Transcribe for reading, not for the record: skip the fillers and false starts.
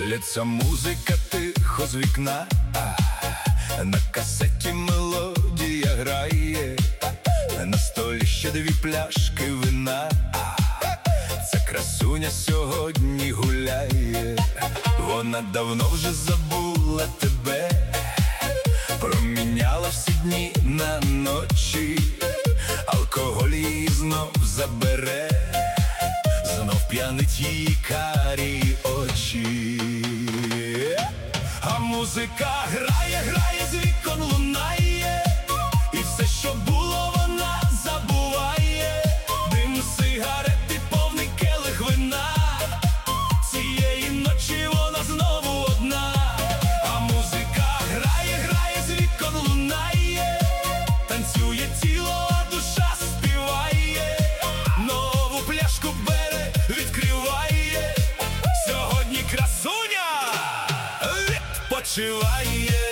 Лється музика тихо з вікна, на касеті мелодія грає, на столі ще 2 пляшки вина. Ця красуня сьогодні гуляє, вона давно вже забула тебе, проміняла всі дні на ночі, алкоголь її знов забере, знов п'янить її карі очі. А музика грає, грає, з вікон лунає, і все, що було, вона забуває. Дим сигарет і повний келих вина, цієї ночі вона знову одна. А музика грає, грає, з вікон лунає, танцює тіло, а душа співає, нову пляшку бере, відкриває, сьогодні красуня відпочиває.